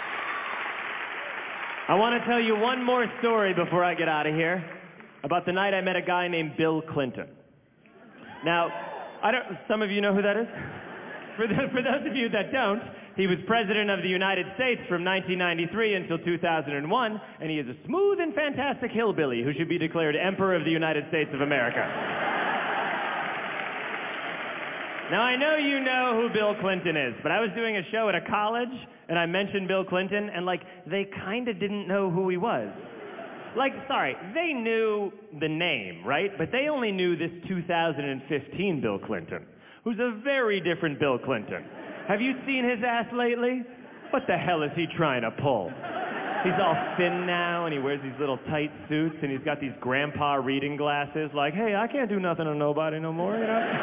I want to tell you one more story before I get out of here about the night I met a guy named Bill Clinton. Now, I don't, some of you know who that is? For, the, for those of you that don't, he was president of the United States from nineteen ninety-three until two thousand one, and he is a smooth and fantastic hillbilly who should be declared Emperor of the United States of America. Now, I know you know who Bill Clinton is, but I was doing a show at a college, and I mentioned Bill Clinton, and, like, they kind of didn't know who he was. Like, sorry, they knew the name, right? But they only knew this two thousand fifteen Bill Clinton, who's a very different Bill Clinton. Have you seen his ass lately? What the hell is he trying to pull? He's all thin now, and he wears these little tight suits, and he's got these grandpa reading glasses, like, hey, I can't do nothing to nobody no more, you know?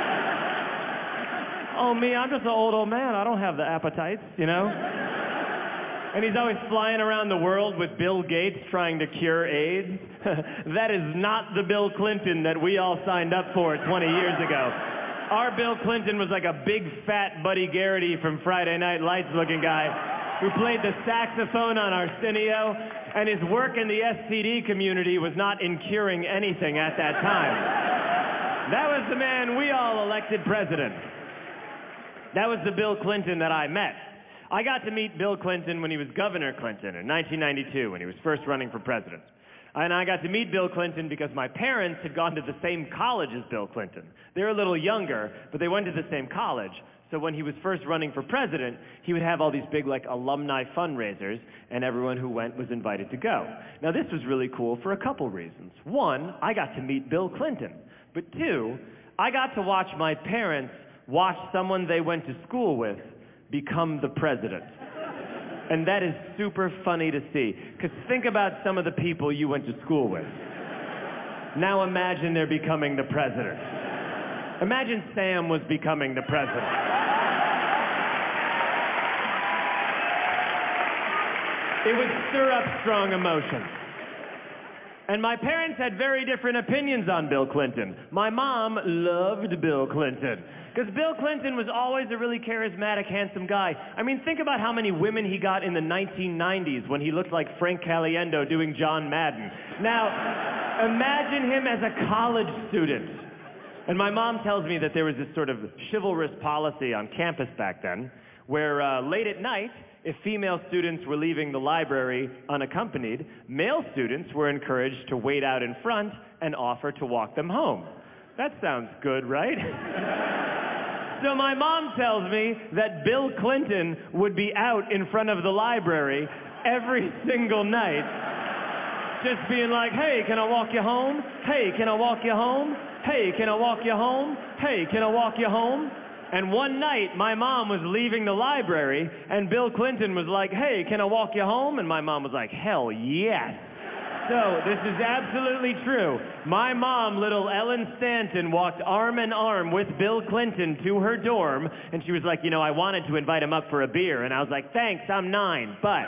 Oh, me, I'm just an old, old man. I don't have the appetites, you know? And he's always flying around the world with Bill Gates trying to cure AIDS. That is not the Bill Clinton that we all signed up for twenty years ago. Our Bill Clinton was like a big, fat Buddy Garrity from Friday Night Lights looking guy who played the saxophone on Arsenio, and his work in the S T D community was not in curing anything at that time. That was the man we all elected president. That was the Bill Clinton that I met. I got to meet Bill Clinton when he was Governor Clinton in nineteen ninety-two, when he was first running for president. And I got to meet Bill Clinton because my parents had gone to the same college as Bill Clinton. They were a little younger, but they went to the same college. So when he was first running for president, he would have all these big, like, alumni fundraisers, and everyone who went was invited to go. Now, this was really cool for a couple reasons. One, I got to meet Bill Clinton. But two, I got to watch my parents watch someone they went to school with become the president. And that is super funny to see. Because think about some of the people you went to school with. Now imagine they're becoming the president. Imagine Sam was becoming the president. It would stir up strong emotions. And my parents had very different opinions on Bill Clinton. My mom loved Bill Clinton. Because Bill Clinton was always a really charismatic, handsome guy. I mean, think about how many women he got in the nineteen nineties when he looked like Frank Caliendo doing John Madden. Now, imagine him as a college student. And my mom tells me that there was this sort of chivalrous policy on campus back then, where uh, late at night, if female students were leaving the library unaccompanied, male students were encouraged to wait out in front and offer to walk them home. That sounds good, right? So my mom tells me that Bill Clinton would be out in front of the library every single night, just being like, hey, can I walk you home? Hey, can I walk you home? Hey, can I walk you home? Hey, can I walk you home? And one night, my mom was leaving the library, and Bill Clinton was like, hey, can I walk you home? And my mom was like, hell yes. So, this is absolutely true. My mom, little Ellen Stanton, walked arm in arm with Bill Clinton to her dorm, and she was like, you know, I wanted to invite him up for a beer, and I was like, thanks, I'm nine, but...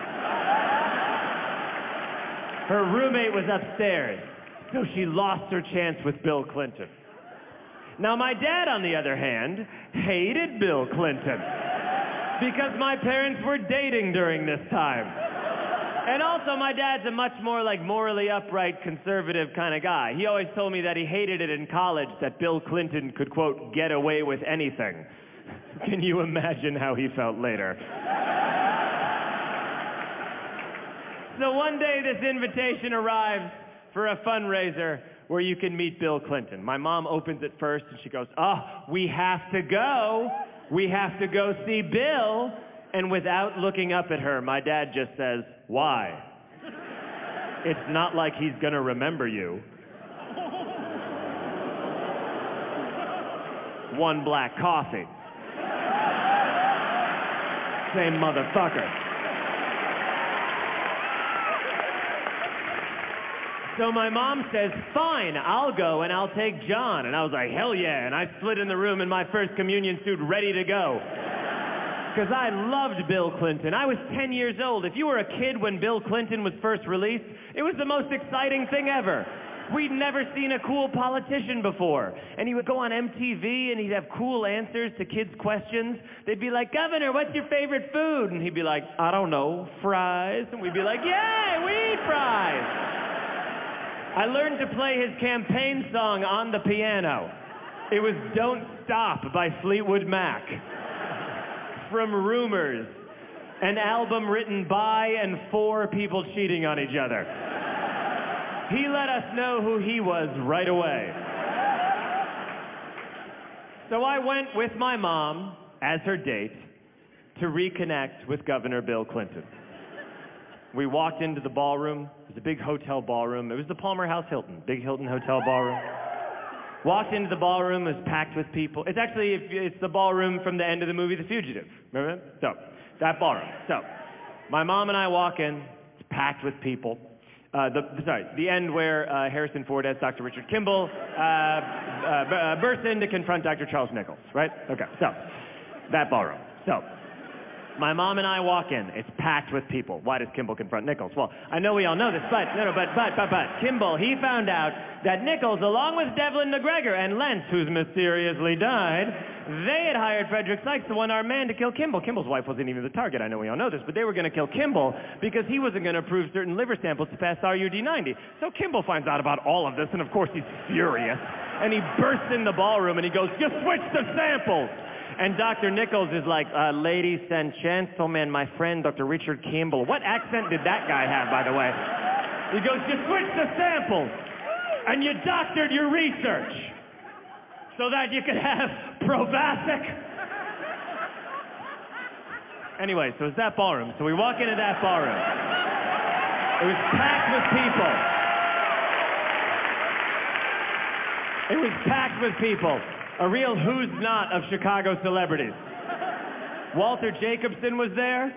Her roommate was upstairs, so she lost her chance with Bill Clinton. Now, my dad, on the other hand, hated Bill Clinton because my parents were dating during this time. And also, my dad's a much more, like, morally upright, conservative kind of guy. He always told me that he hated it in college that Bill Clinton could, quote, get away with anything. Can you imagine how he felt later? So one day, this invitation arrives for a fundraiser where you can meet Bill Clinton. My mom opens it first, and she goes, oh, we have to go. We have to go see Bill. And without looking up at her, my dad just says, why? It's not like he's gonna remember you. One black coffee. Same motherfucker. So my mom says, fine, I'll go and I'll take John. And I was like, hell yeah. And I slid in the room in my first communion suit ready to go. Because I loved Bill Clinton. I was ten years old. If you were a kid when Bill Clinton was first released, it was the most exciting thing ever. We'd never seen a cool politician before. And he would go on M T V and he'd have cool answers to kids' questions. They'd be like, Governor, what's your favorite food? And he'd be like, I don't know, fries. And we'd be like, yay, we eat fries. I learned to play his campaign song on the piano. It was Don't Stop by Fleetwood Mac. From Rumors, an album written by and for people cheating on each other. He let us know who he was right away. So I went with my mom as her date to reconnect with Governor Bill Clinton. We walked into the ballroom. It was a big hotel ballroom. It was the Palmer House Hilton, big Hilton hotel ballroom. Walked into the ballroom, it was packed with people. It's actually, it's the ballroom from the end of the movie The Fugitive. Remember that? So, that ballroom. So, my mom and I walk in, it's packed with people. Uh, the, sorry, the end where uh, Harrison Ford as Doctor Richard Kimball uh, uh, uh, bursts in to confront Doctor Charles Nichols, right? Okay, so, that ballroom. So, my mom and I walk in. It's packed with people. Why does Kimball confront Nichols? Well, I know we all know this, but, no, no, but, but, but, but, Kimball, he found out that Nichols, along with Devlin McGregor and Lentz, who's mysteriously died, they had hired Frederick Sykes, the one-armed man, to kill Kimball. Kimball's wife wasn't even the target. I know we all know this, but they were going to kill Kimball because he wasn't going to approve certain liver samples to pass R U D ninety. So Kimball finds out about all of this, and of course he's furious. And he bursts in the ballroom, and he goes, you switched the samples! And Doctor Nichols is like, uh, ladies and gentlemen, my friend, Doctor Richard Kimball. What accent did that guy have, by the way? He goes, you switched the samples, and you doctored your research so that you could have Provasic. Anyway, so it's that ballroom. So we walk into that ballroom. It was packed with people. It was packed with people. A real who's not of Chicago celebrities. Walter Jacobson was there.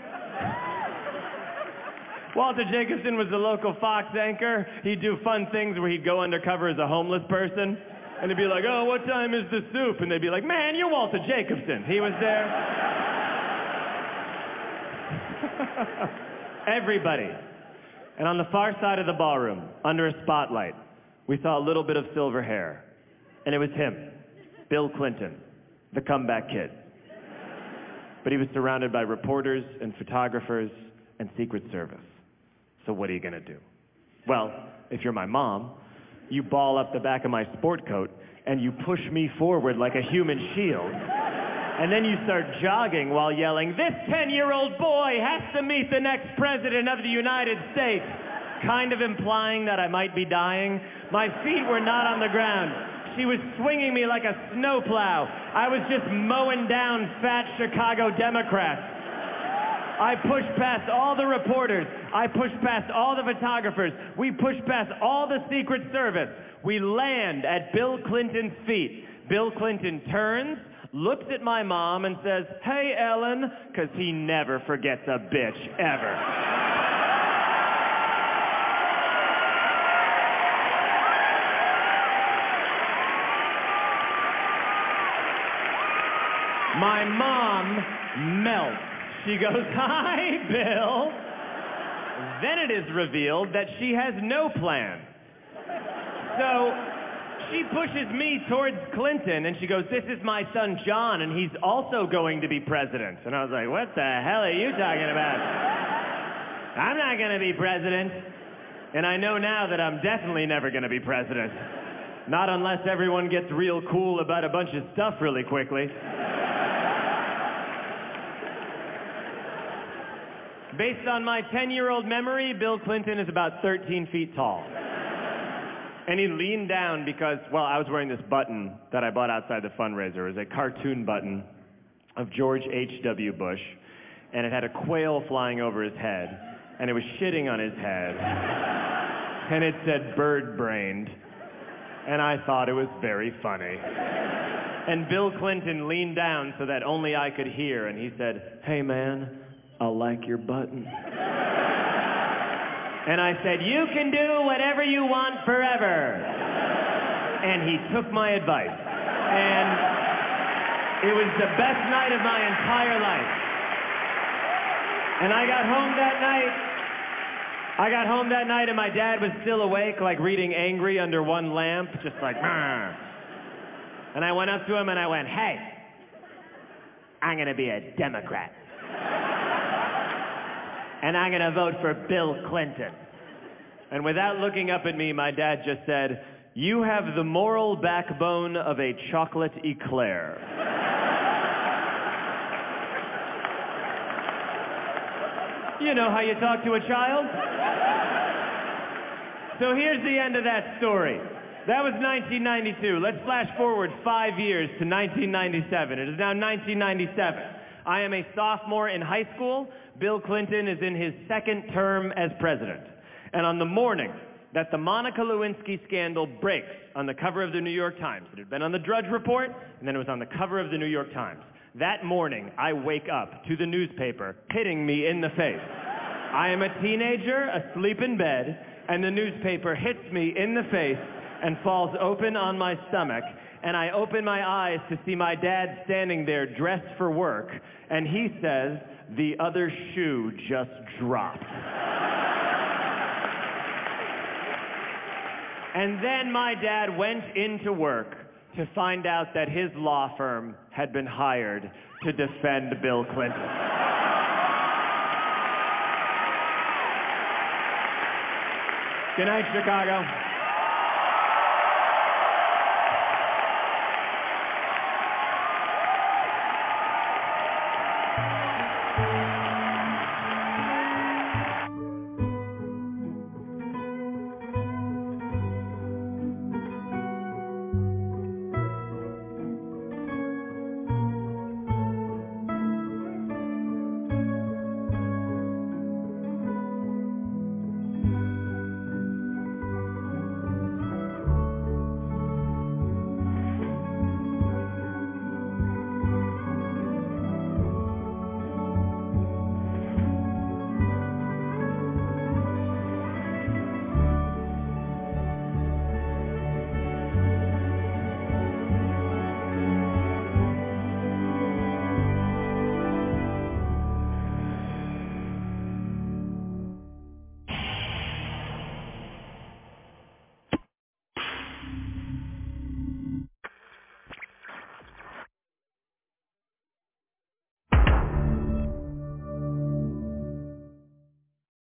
Walter Jacobson was the local Fox anchor. He'd do fun things where he'd go undercover as a homeless person. And he'd be like, oh, what time is the soup? And they'd be like, man, you're Walter Jacobson. He was there. Everybody. And on the far side of the ballroom, under a spotlight, we saw a little bit of silver hair. And it was him. Bill Clinton. the comeback kid. But he was surrounded by reporters and photographers and Secret Service. So what are you gonna do? Well, if you're my mom, you ball up the back of my sport coat and you push me forward like a human shield. And then you start jogging while yelling, "This ten-year-old boy has to meet the next president of the United States," kind of implying that I might be dying. My feet were not on the ground. She was swinging me like a snowplow. I was just mowing down fat Chicago Democrats. I pushed past all the reporters. I pushed past all the photographers. We pushed past all the Secret Service. We land at Bill Clinton's feet. Bill Clinton turns, looks at my mom and says, "Hey, Ellen," because he never forgets a bitch, ever. My mom melts. She goes, "Hi, Bill." Then it is revealed that she has no plan. So she pushes me towards Clinton and she goes, "This is my son John and he's also going to be president." And I was like, "What the hell are you talking about? I'm not going to be president." And I know now that I'm definitely never going to be president. Not unless everyone gets real cool about a bunch of stuff really quickly. Based on my ten-year-old memory, Bill Clinton is about thirteen feet tall. And he leaned down because, well, I was wearing this button that I bought outside the fundraiser. It was a cartoon button of George H W Bush, and it had a quail flying over his head, and it was shitting on his head, and it said bird-brained, and I thought it was very funny. And Bill Clinton leaned down so that only I could hear, and he said, "Hey, man, I like your button." And I said, "You can do whatever you want forever." And he took my advice. And it was the best night of my entire life. And I got home that night. I got home that night and my dad was still awake, like reading Angry under one lamp, just like, "Meh." And I went up to him and I went, "Hey, I'm going to be a Democrat. And I'm going to vote for Bill Clinton." And without looking up at me, my dad just said, "You have the moral backbone of a chocolate eclair." You know how you talk to a child? So here's the end of that story. That was nineteen ninety-two. Let's flash forward five years to nineteen ninety-seven. It is now nineteen ninety-seven. I am a sophomore in high school. Bill Clinton is in his second term as president. And on the morning that the Monica Lewinsky scandal breaks on the cover of the New York Times, it had been on the Drudge Report, and then it was on the cover of the New York Times. That morning, I wake up to the newspaper hitting me in the face. I am a teenager asleep in bed, and the newspaper hits me in the face and falls open on my stomach. And I open my eyes to see my dad standing there dressed for work, and he says, "The other shoe just dropped." And then my dad went into work to find out that his law firm had been hired to defend Bill Clinton. Good night, Chicago.